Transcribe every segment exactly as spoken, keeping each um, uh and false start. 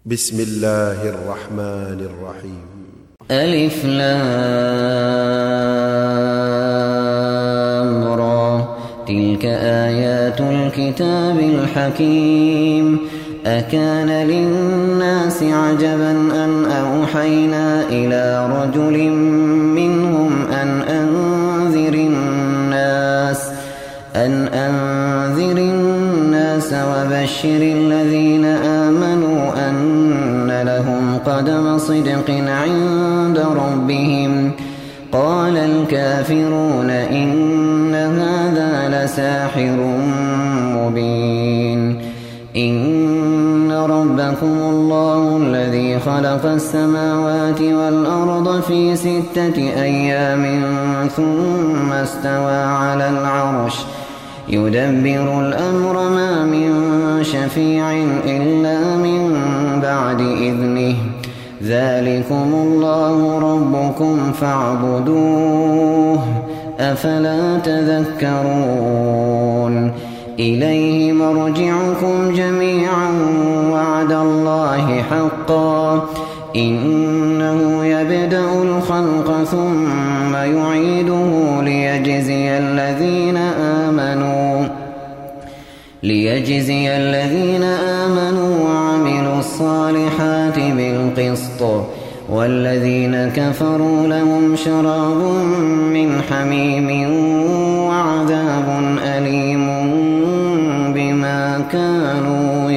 بسم الله الرحمن الرحيم. ألف لام را تلك آيات الكتاب الحكيم. أكان للناس عجبا أن أوحينا إلى رجل منهم أن أنذر الناس أن أنذر الناس وبشر الذين آمنوا أن لهم قدم صدق عند ربهم. قال الكافرون إن هذا لساحر مبين. إن ربكم الله الذي خلق السماوات والأرض في ستة أيام ثم استوى على العرش يدبر الأمر ما من شفيع إلا من بعد إذنه. ذلكم الله ربكم فاعبدوه أفلا تذكرون. إليه مرجعكم جميعا وعد الله حقا إنه يبدأ الخلق ثم يعيده ليجزي الذين آمنوا ليجزي الذين آمنوا وعملوا الصالحات بالقسط والذين كفروا لهم شراب من حميم وعذاب أليم بما كانوا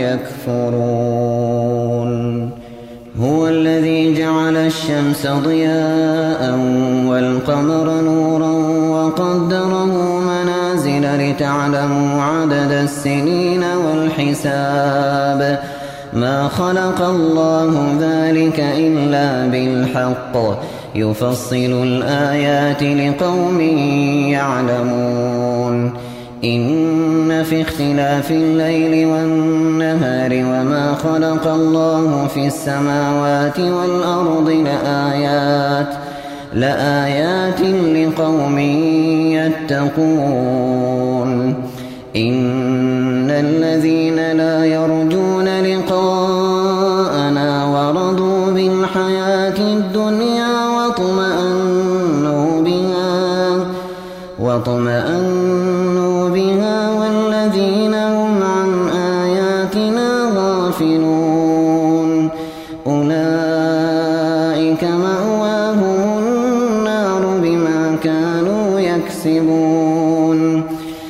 يكفرون. هو الذي جعل الشمس ضياء والقمر نورا وقدره منازل لتعلموا عدد السنين والحساب. ما خلق الله ذلك إلا بالحق يفصل الآيات لقوم يعلمون. إن في اختلاف الليل والنهار وما خلق الله في السماوات والأرض لآيات لآيات لقوم يتقون. إن الذين لا يرجون لقاءنا ورضوا بالحياة الدنيا واطمأنوا بها واطمأنوا بها والذين هم عن آياتنا غافلون أولئك مأواهم النار بما كانوا يكسبون.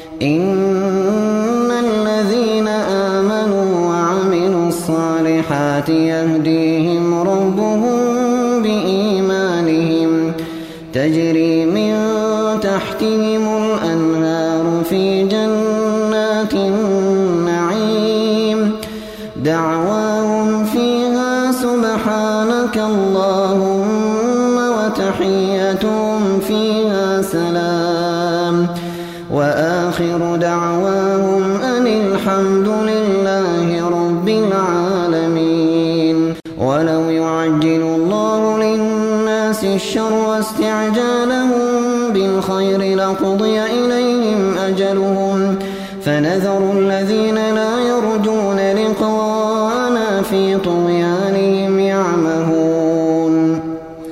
إن الذين آمنوا وعملوا الصالحات يهديهم ربهم بإيمانهم تجري من تحتهم الأنهار في جنات النعيم. دعواهم فيها سبحانك اللهم وتحيتهم فيها سلام وآخر دعواهم أن الحمد لله رب العالمين. ولو يعجل الله للناس الشر واستعجالهم بالخير لقضي إليهم أجلهم فنذر الذين لا يرجون لقاءنا في طغيانهم يعمهون.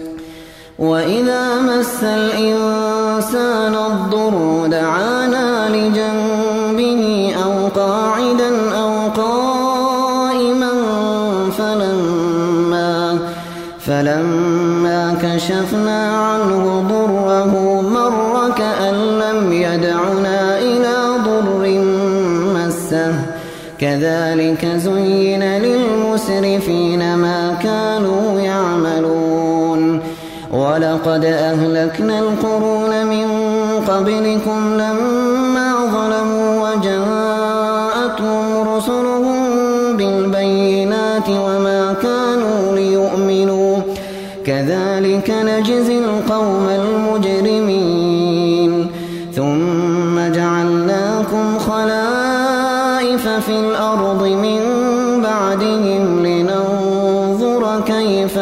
وإذا مس الإنسان الضر دعانا لجنبه أو قاعدا أو قائما فلما فلما كشفنا عنه ضره مر كأن لم يدعنا إلى ضر مسه. كذلك زين للمسرفين ما كانوا يعملون. ولقد أهلكنا القرون من قبلكم لما ظلموا وجاءتهم رسلهم بالبينات وما كانوا ليؤمنوا. كذلك نجزي القوم المجرمين. ثم جعلناكم خلائف في الأرض من بعدهم لننظر كيف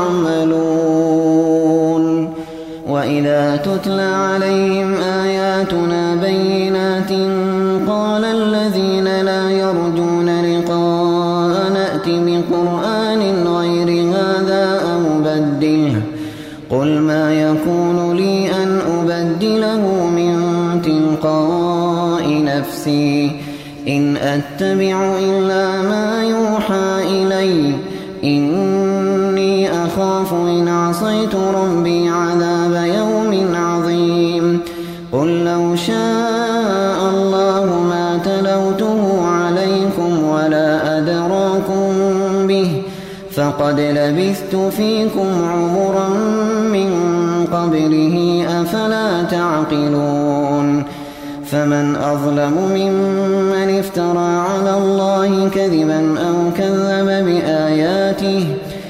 تعملون. وإذا تتلى عليهم آياتنا بينات قال الذين لا يرجون لقاءنا بقرآن قل ما يكون لي أن أبدله من تلقاء نفسي إن أتبع إلا ما يوحى إلي إني أخاف إن عصيت ربي عذاب يوم عظيم قل لو شاء الله ما تلوته عليكم ولا أدراكم به فقد لبثت فيكم عمرا من قبله أفلا تعقلون فمن أظلم ممن افترى على الله كذبا أو كذب بآياته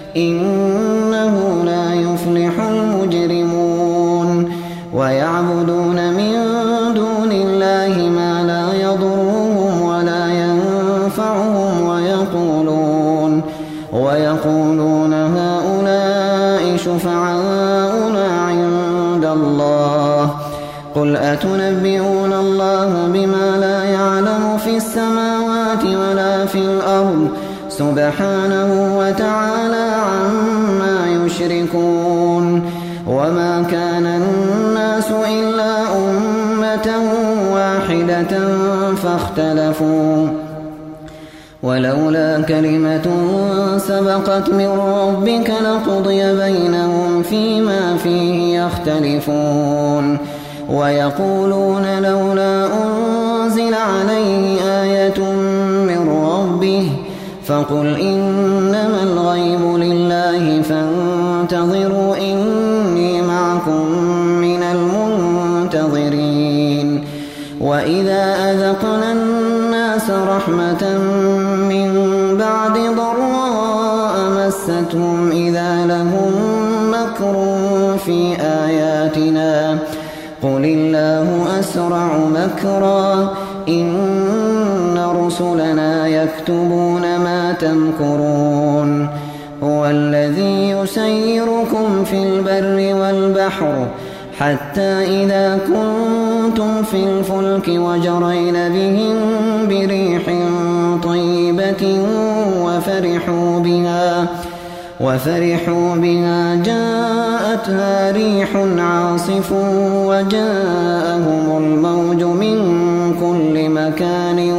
إنه لا يفلح المجرمون ويعبدون من دون الله ما لا يضرهم ولا ينفعهم ويقولون ويقولون هؤلاء شفعاؤنا عند الله قل أتنبئون الله بما لا يعلم في السماوات ولا في الأرض سبحانه وتعالى عما يشركون وما كان الناس إلا أمة واحدة فاختلفوا ولولا كلمة سبقت من ربك لقضي بينهم فيما فيه يختلفون ويقولون لولا أنزل عليه آية من ربه فقل إنما الغيب لله فانتظروا إني معكم من المنتظرين وإذا أذقنا الناس رحمة من بعد ضراء مستهم إذا لهم مكر في آياتنا قل الله أسرع مكرا إن رسلنا يكتبون ما تمكرون هو الذي يسيركم في البر والبحر حتى إذا كنتم في الفلك وجرين بهم بريح طيبة وفرحوا بها وفرحوا بها جاءتها ريح عاصف وجاءهم الموج من كل مكان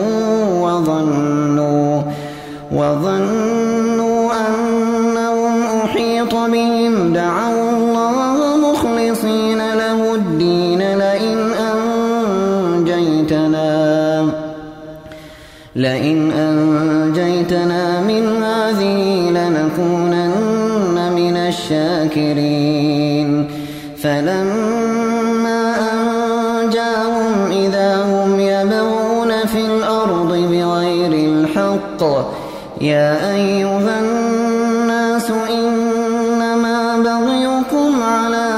وظنوا وظنوا أنهم أحيط بهم دعوا الله مخلصين له الدين لئن أنجيتنا لئن أنجيتنا من هذه لنكونن من الشاكرين فلما أنجاهم إذا هم يبغون في الأرض بغير الحق يا أيها الناس إنما بغيكم على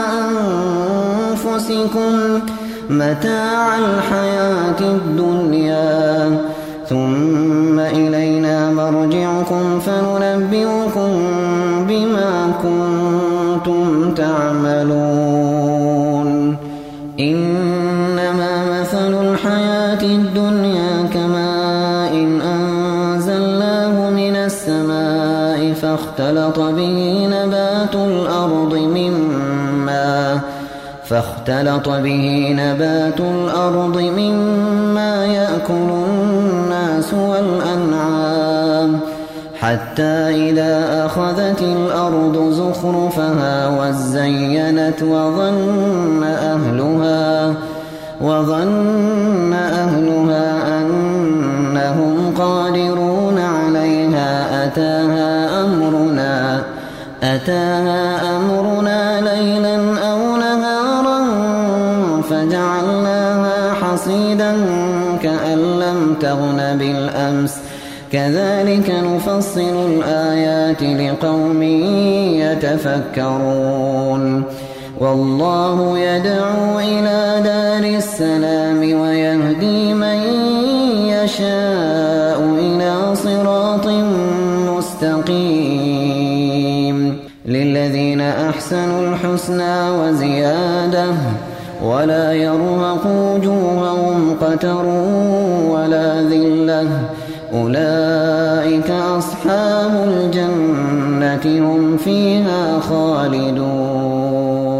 أنفسكم متاع الحياة الدنيا ثم إلينا مرجعكم فننبئكم بما كنتم تعملون إنما مثل الحياة الدنيا كماء إن أنزلناه من السماء فاختلط به نبات الأرض مما فاختلط به نبات الأرض مما يأكل الناس والأنعام حتى إذا أخذت الأرض زخرفها وزينت وظن أهلها وظن أهلها أنهم قادرون عليها أتاها أمرنا أتاها أمرنا ليلا أو نهارا فجعلناها حصيدا كأن لم تغن بالأمس كذلك نفصل الآيات لقوم يتفكرون والله يدعو إلى دار السلام ويهدي من يشاء إلى صراط مستقيم للذين أحسنوا الحسنى وزيادة ولا يرهق وجوههم قتر ولا ذلة أولئك أصحاب الجنة هم فيها خالدون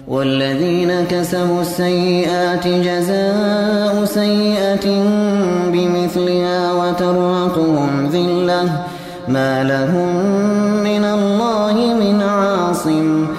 والذين كسبوا السيئات جزاء سيئة بمثلها وترهقهم ذلة ما لهم من الله من عاصم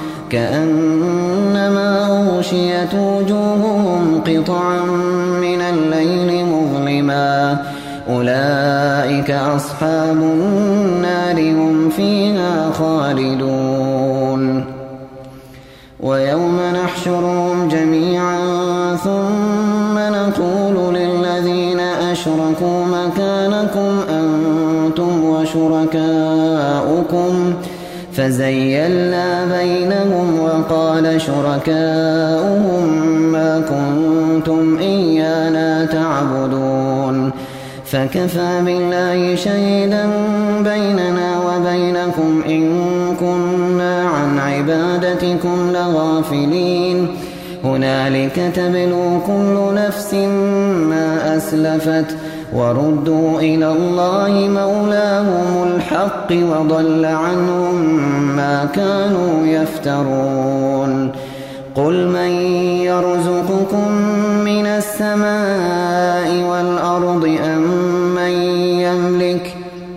كأنما أغشيت وجوههم قطعا من الليل مظلما أولئك أصحاب النار هم فيها خالدون ويوم نحشرهم جميعا ثم نقول للذين أشركوا مكانكم أنتم وشركاؤكم فزيلنا بينهم وقال شركاؤهم ما كنتم إيانا تعبدون فكفى بالله شهيدا بيننا وبينكم إن كنا عن عبادتكم لغافلين هنالك تبلو كل نفس ما أسلفت وردوا إلى الله مولاهم الحق وضل عنهم ما كانوا يفترون قل من يرزقكم من السماء والأرض أم من يملك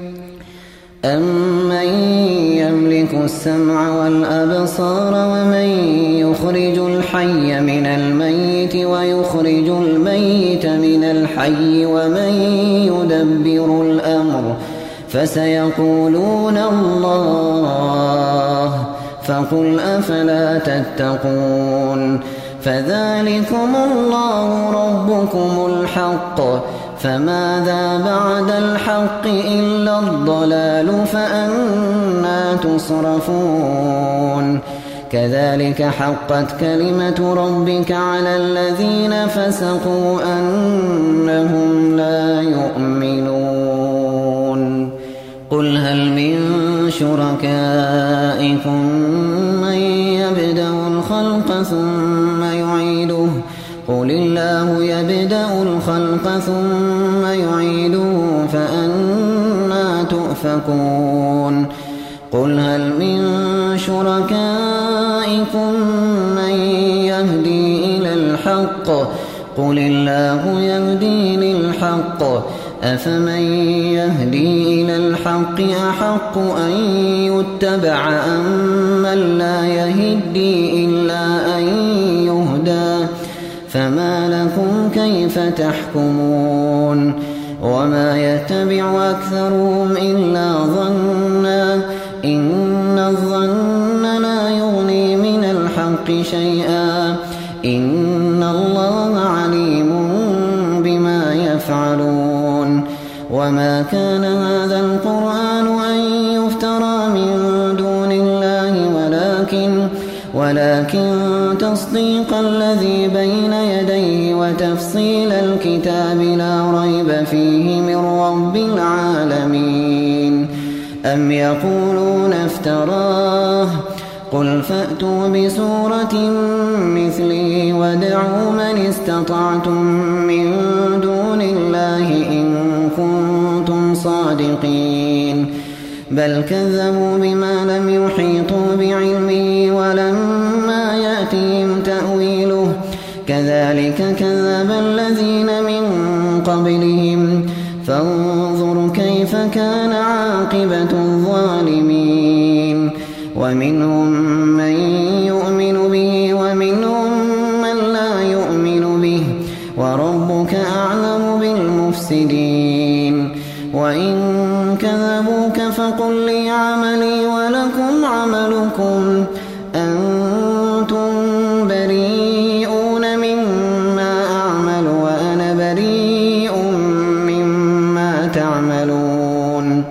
أمن يملك السمع والأبصار ومن يخرج الحي من الميت ويخرج الميت من الحي ومن يدبر الأمر فسيقولون الله فقل أفلا تتقون فذلكم الله ربكم الحق فماذا بعد الحق إلا الضلال فأنى تصرفون كذلك حقت كلمة ربك على الذين فسقوا أنهم لا يؤمنون قل هل من شركائكم من يبدأ الخلق ثم يعيده قل الله يبدأ الخلق ثم يعيده فأنى تؤفكون قل هل من شركائكم من يهدي إلى الحق قل الله يهدي للحق أفمن يهدي إلى الحق أحق أن يتبع أم من لا يهدي إلا أن يهدى فما لكم كيف تحكمون وما يتبع أكثرهم إلا ظنا إن الظن لا يغني من الحق شيئا إن الله عليم بما يفعلون وما كان هذا القرآن أن يفترى من دون الله ولكن ولكن تصديق الذي بين يديه وتفصيل الكتاب لا ريب فيه من رب العالمين أم يقولون افتراه قل فأتوا بسورة مثله وادعوا من استطعتم من دون الله إن كنتم صادقين بل كذبوا بما لم يحيطوا بعلمه ولما يأتهم تأويله كذلك كذب الذين من قبلهم فانظر كيف كان عاقبة الظالمين ومنهم من يؤمن به ومنهم من لا يؤمن به وربك أعلم بالمفسدين وإن كذبوك فقل لي عملي ولكم عملكم أنتم بريئون مما أعمل وأنا بريء مما تعملون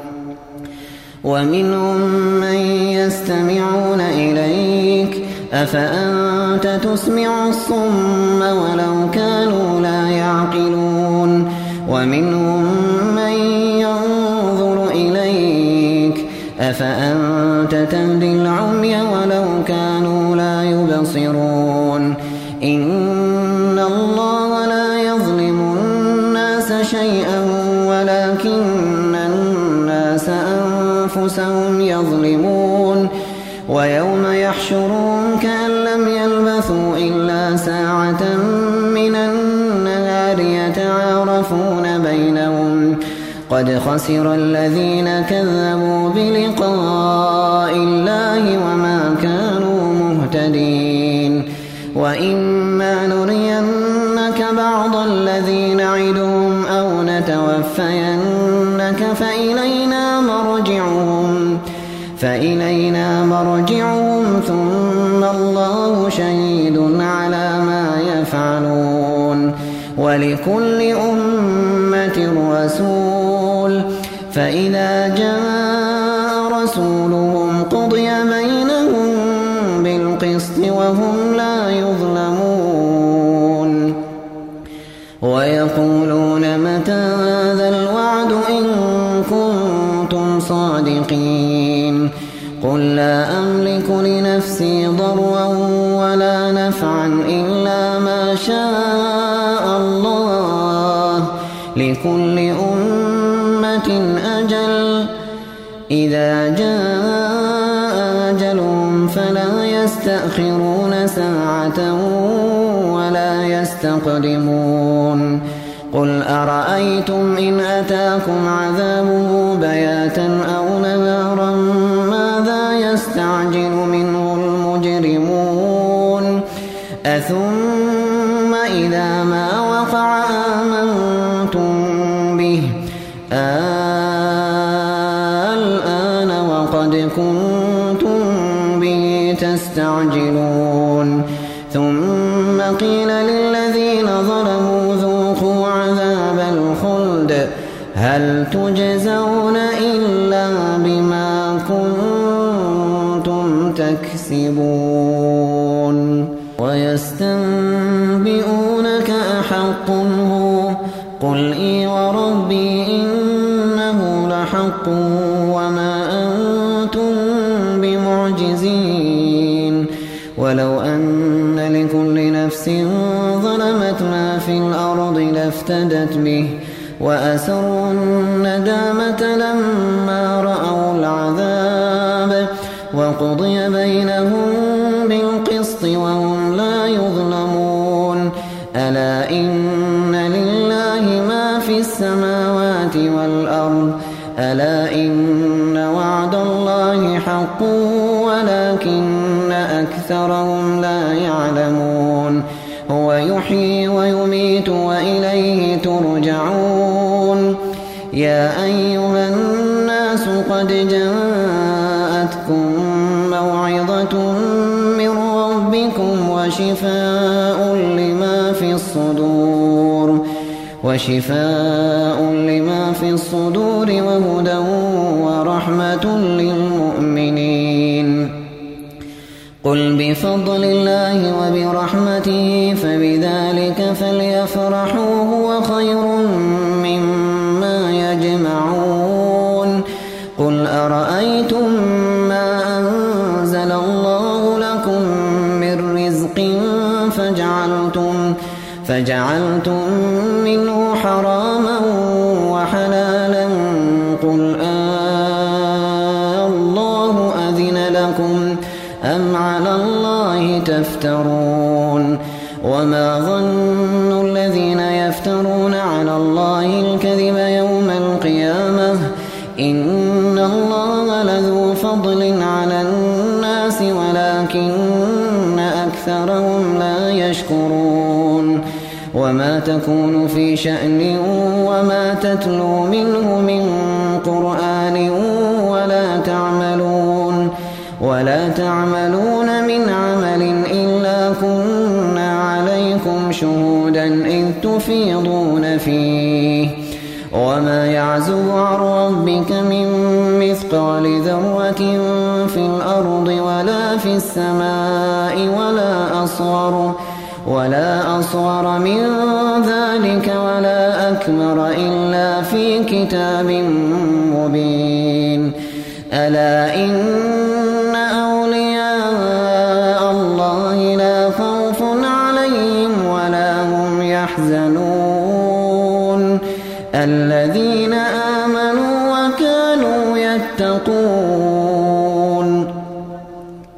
ومنهم من يستمعون إليك أفأنت تسمع الصم ولو كانوا لا يعقلون ومنهم من ينظر إليك أفأنت تهدي العمي ولو كانوا لا يبصرون إن الله لا يظلم الناس شيئا ولكن الناس أنفسهم يظلمون ويوم يحشرهم كأن لم يلبثوا إلا ساعة من النهار يتعارفون بينهم قد خسر الذين كذبوا بلقاء الله وما كانوا مهتدين وإما نرينك بعض الذي نعدهم أو نتوفينك فإلينا مرجعهم فإلينا مرجعهم ثم الله شهيد على ما يفعلون ولكل أمة رسول فإذا جاء رسولهم قضي بينهم بالقسط وهم لا يظلمون ويقولون متى هذا الوعد إن كنتم صادقين قل لا أملك لنفسي ضرا ولا نفعا إلا ما شاء الله لكل أمة أجل إذا جاء أجلهم فلا يستأخرون ساعة ولا يستقدمون قل أرأيتم إن أتاكم عذابه بياتا أو نهارا ماذا يستعجل منه المجرمون أثم إذا ما وقع آمنتم به الآن وقد كنتم به تستعجلون ثم قيل للذين ظلموا ذوقوا عذاب الخلد هل تجزون إلا بما كنتم تكسبون ويستنبئونك أحق هو قل إي وربي إنه لحق وما أنتم بمعجزين ولو أن لكل نفس ظلمت ما في الأرض لافتدت به وأسروا الندامة لما رأوا العذاب وقضي بينهم بالقسط وهم لا يظلمون ألا إن لله ما في السماوات والأرض ألا إن وعد الله حق ولكن أكثرهم لا يعلمون هو يحيي ويميت وإليه ترجعون يا أيها الناس قد جاءتكم موعظة من ربكم وشفاء لما في الصدور وشفاء لما في الصدور وهدى ورحمة للمؤمنين قل بفضل الله وبرحمته فبذلك فليفرحوا هو خير مما يجمعون قل أرأيتم ما أنزل الله لكم من رزق فجعلتم فجعلتم منه حراما وحلالا قل آه الله أذن لكم أم على الله تفترون وما ظن الذين يفترون على الله الكذب يوم القيامة إن الله لذو فضل على الناس ولكن أكثرهم لا يشكرون وما تكون في شأن وما تتلو منه من قرآن ولا تعملون ولا تعملون من عمل إلا كنا عليكم شهودا إذ تفيضون فيه وما يعزب عن ربك من مثقال ذرة في الأرض ولا في السماء ولا أصغر ولا أصغر من ذلك ولا أكبر إلا في كتاب مبين ألا إن أولياء الله لا خوف عليهم ولا هم يحزنون الذين آمنوا وكانوا يتقون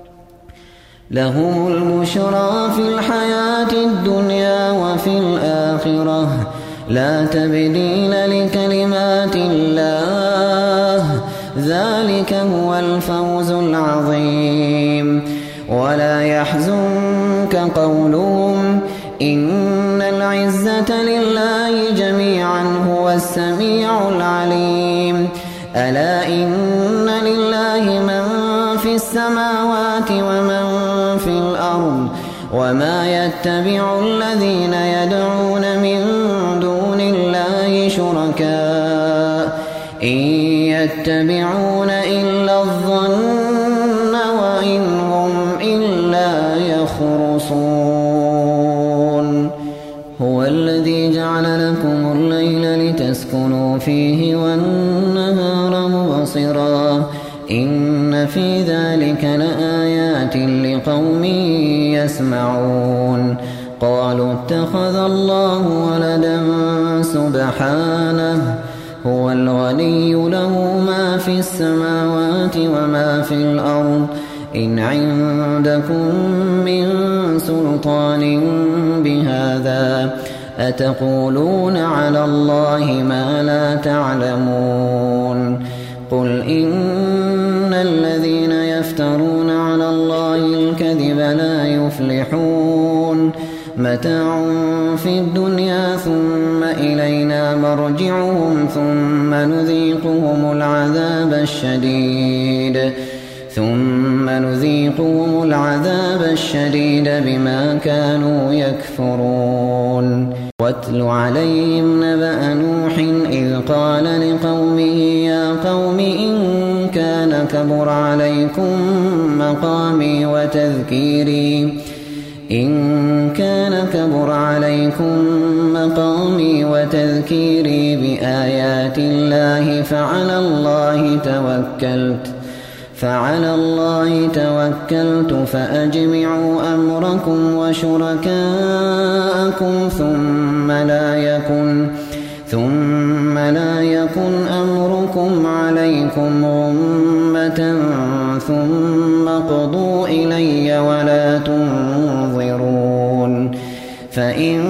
لهم البشرى في الحياة الدنيا وفي الآخرة لا تبديل لكلمات الله ذلك هو الفوز العظيم. ولا يحزنك قولهم إن العزة لله جميعا هو السميع العليم. ألا إن لله من في السماوات ومن في الأرض وما يتبع الذين يدعون من دون الله شركاء إن يتبعون إلا الظن وإن هم إلا يخرصون. هو الذي جعل لكم الليل لتسكنوا فيه والنهار مبصرا إن في ذلك لآيات لقوم يسمعون. قالوا اتخذ الله ولدا سبحانه هو الغني له ما في السماوات وما في الأرض إن عندكم من سلطان بهذا أتقولون على الله ما لا تعلمون. قل إن الذين يفترون على الله الكذب لا يفلحون متاع في الدنيا ثم إلينا مرجعهم ثم نذيقهم العذاب الشديد ثم نذيقهم العذاب الشديد بما كانوا يكفرون. واتل عليهم نبأ نوح إذ قال لقومه يا قوم إن كان كبر عليكم مقامي وتذكيري إن كان كبر عليكم مقامي وتذكيري بآيات الله فعلى الله توكلت فعلى الله توكلت فأجمعوا أمركم وشركاءكم ثم لا يكن ثم لا يكن أمركم عليكم غمة ثم قضوا إلي ولا تنظرون. فإن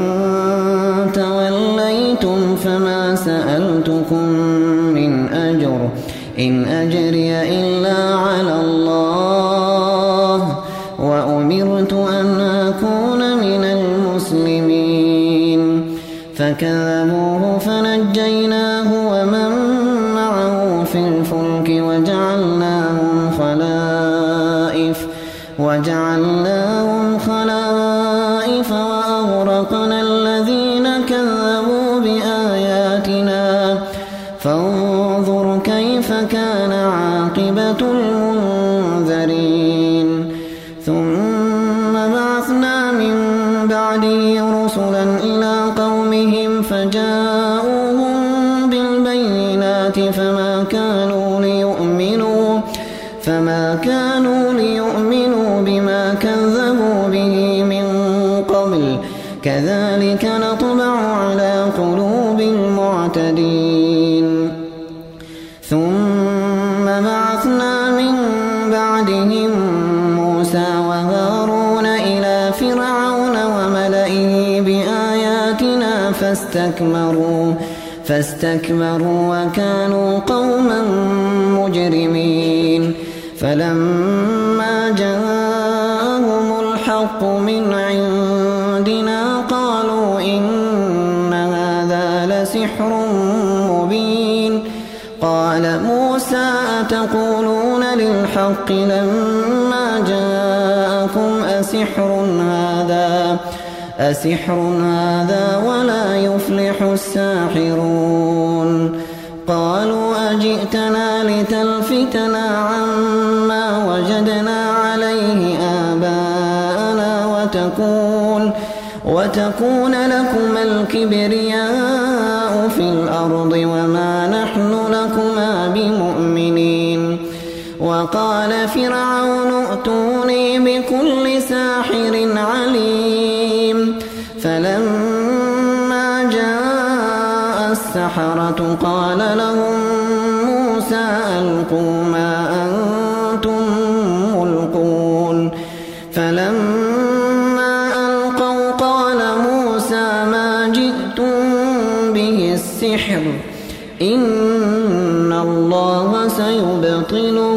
توليتم فما سألتكم من أجر إن أجري إلا على الله وأمرت أن أكون من المسلمين. فكذبوه فنجيناه ومن معه في الفلك وجعلناهم خلائف وجعلناهم خلائف وأغرقنا الذين كذبوا بآياتنا فانظر كيف كان عاقبة المنذرين. ثم بعثنا من بعده رسلا إلى قومهم فجاءوهم بالبينات فما كانوا ليؤمنوا فما كانوا ليؤمنوا بما كذبوا به من قبل كذلك نطبع على قلوب المعتدين. ثم بعثنا من بعدهم موسى وهارون إلى فرعون وملئه بآياتنا فاستكبروا فاستكبروا وكانوا قوما مجرمين. فلما جاءهم الحق من عندنا قالوا إن هذا لسحر مبين. قال موسى أتقولون للحق لما جاءكم أسحر هذا أسحر هذا ولا يفلح الساحرون. قالوا أجئتنا لتلفتنا عما وجدنا عليه آباءنا وتكون وتكون لكما الكبرياء في الأرض وما نحن لكما بمؤمنين. وقال فرعون ائتوني بكل ساحر عليم. فلما جاء السحرة قال لهم موسى ألقوا ما أنتم ملقون. فلما سحر إن الله سيبطله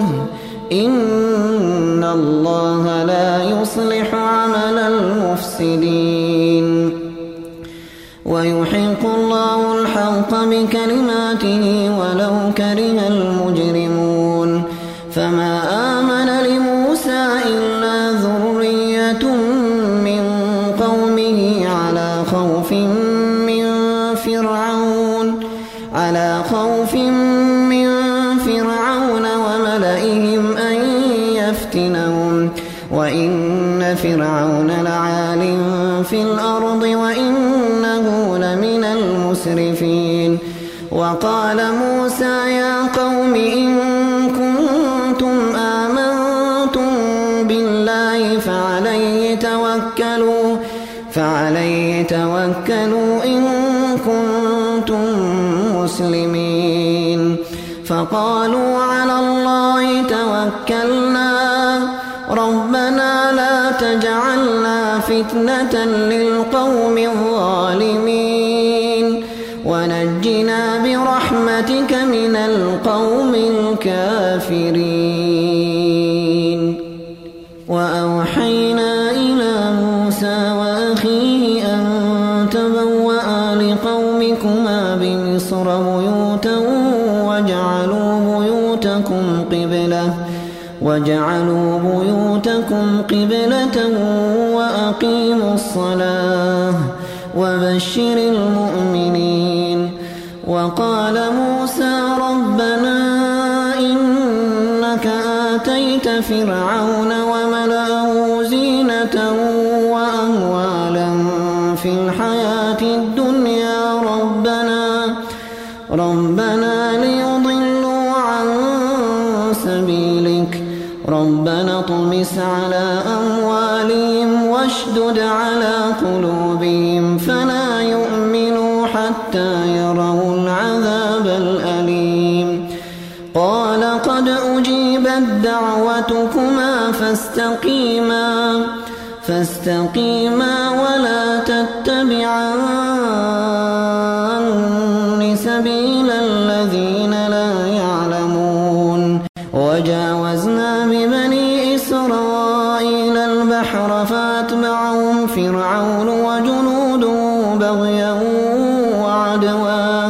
إن الله لا يصلح عمل المفسدين ويحق الله الحق بكلماته ولو كره المجرمون فما آمن لموسى إلا ذرية من قومه على خوف من فرعون على خوف من فرعون وملئهم أن يفتنهم وإن فرعون لعال في الأرض وإنه لمن المسرفين وقال موسى يا قوم إن كنتم آمنتم بالله فعليه توكلوا فعليه توكلوا إن كنتم مسلمين فقالوا على الله توكلنا ربنا لا تجعلنا فتنة للقوم الظالمين ونجنا برحمتك من القوم الكافرين وأوحينا إلى موسى وأخيه أن تبوأ لقومكما بمصر بيوتا وجعلوا بيوتكم قبلة وجعلوا بيوتكم قبلة وأقيموا الصلاة وبشر المؤمنين وقال موسى ربنا إنك آتيت فرعون وملأه زينة وأموالا في الحياة الدنيا ربنا ربنا ليضلوا عن سبيلك ربنا اطمس على أموالهم واشدد على قلوبهم فلا يؤمنوا حتى يروا العذاب الأليم قال قد أجيبت دعوتكما فاستقيما فاستقيما ولا تتبعان سبيل الذين لا يعلمون وجاوزنا ببني إسرائيل البحر فأتبعهم فرعون وجنوده بغيا وعدوا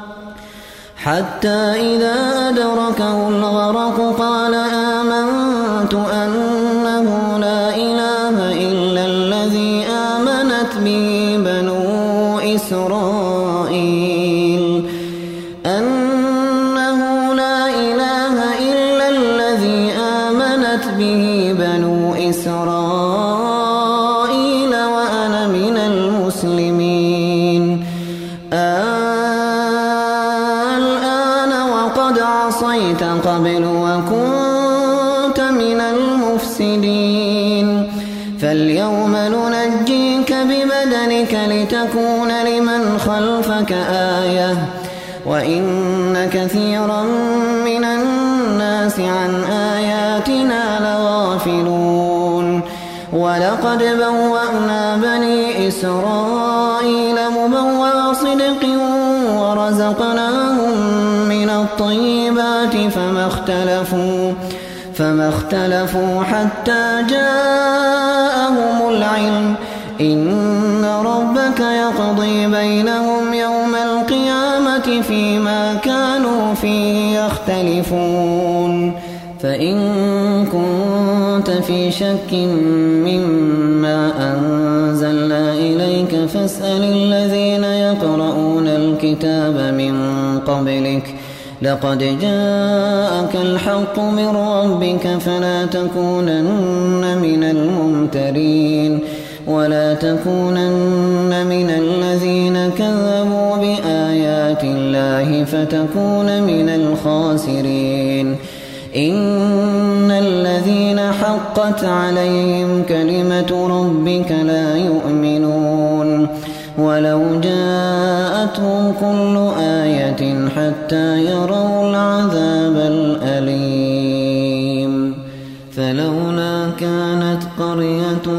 حتى إذا أدركه الغرق قال آمنت أنه لا إله إلا الذي آمنت به بنو إسرائيل أنه لا إله إلا الذي آمنت به بنو إسرائيل وأنا من المسلمين الآن وقد عصيت قبل وكنت من المفسدين فاليوم ننجيك ببدنك لتكون لمن خلفك آية وإن كثيرا من الناس عن آياتنا لغافلون ولقد بوأنا بني إسرائيل مبوأ صدق ورزقناهم من الطيبات فما اختلفوا فما اختلفوا حتى جاءهم العلم إن ربك يقضي بينهم يوم القيامة فيما كانوا فيه يختلفون فإن كنت في شك مما أنزلنا إليك فاسأل الذين يقرؤون الكتاب من قبلك لقد جاءك الحق من ربك فلا تكونن من الممترين ولا تكونن من الذين كذبوا بآيات الله فتكون من الخاسرين إن الذين حقت عليهم كلمة ربك لا يؤمنون ولو جاءتهم كل آية حتى يروا العذاب الأليم فلولا كانت قرية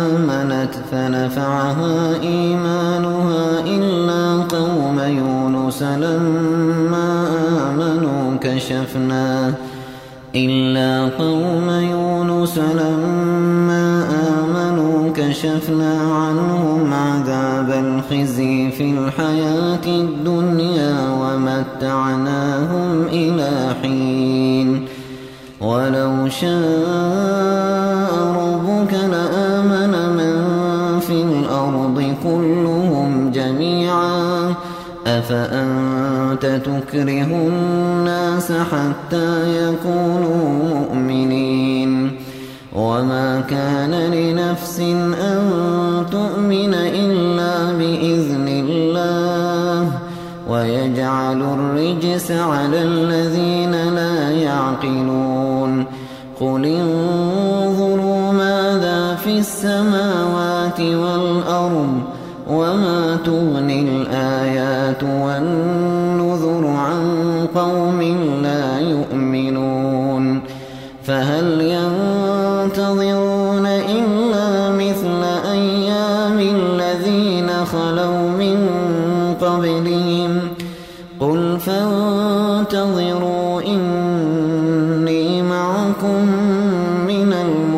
آمنت فنفعها إيمانها إلا قوم يونس يونس لما آمنوا كشفنا إلا قوم يونس لما آمنوا كشفنا عنهم عذاب الخزي في الحياة الدنيا ومتعناهم إلى حين ولو شاء ربك لآمن من في الأرض كلهم جميعا أفأنت تكره الناس حتى يكونوا مؤمنين وما كان لنفس أن تؤمن إلا بإذن الله ويجعل الرجس على الذين لا يعقلون قل انظروا ماذا في السماوات والأرض وما تغني الآيات والنذر عن قوم لا يؤمنون فهل ينتظرون إلا مثل أيام الذين خلوا من قبلهم قل فانتظروا إني معكم من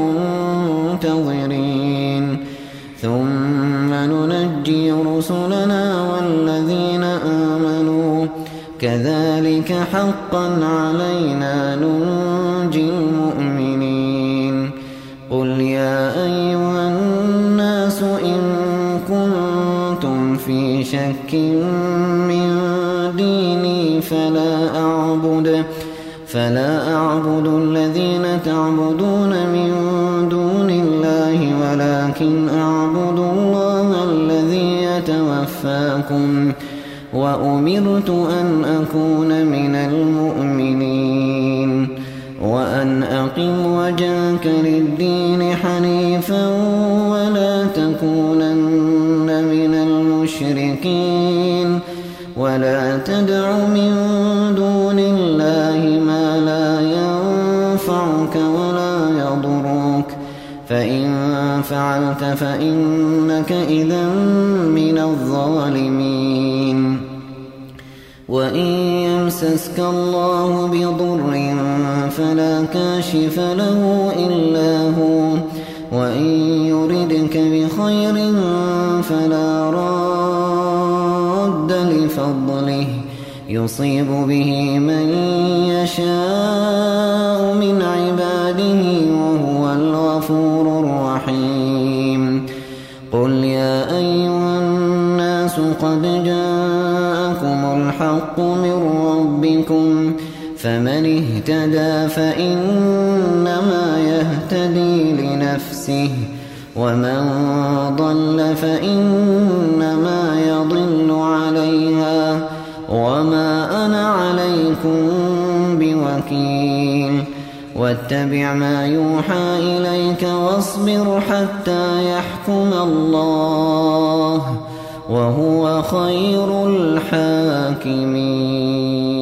المنتظرين ثم ننجي رسلنا والذين آمنوا كذلك حقا علينا ننجي المؤمنين قل يا أيها الناس إن كنتم في شك من ديني فلا أعبد فلا أعبد الذين تعبدون من دون الله ولكن أعبد الله الذي يتوفاكم وأمرت أن أكون من المؤمنين وأن أقم وجهك للدين حنيفا ولا تكونن من المشركين ولا تدع من دون الله ما لا ينفعك ولا يضرك فإن فعلت فإنك إذا من الظالمين وإن يمسسك الله بضر فلا كاشف له إلا هو وإن يردك بخير فلا راد لفضله يصيب به من يشاء من عباده وهو الغفور الرحيم قل يا أيها الناس قد جاءكم الحق من ربكم فمن اهتدى فإنما يهتدي لنفسه ومن ضل فإنما يضل عليها وما أنا عليكم بوكيل واتبع ما يوحى إليك واصبر حتى يحكم الله وهو خير الحاكمين.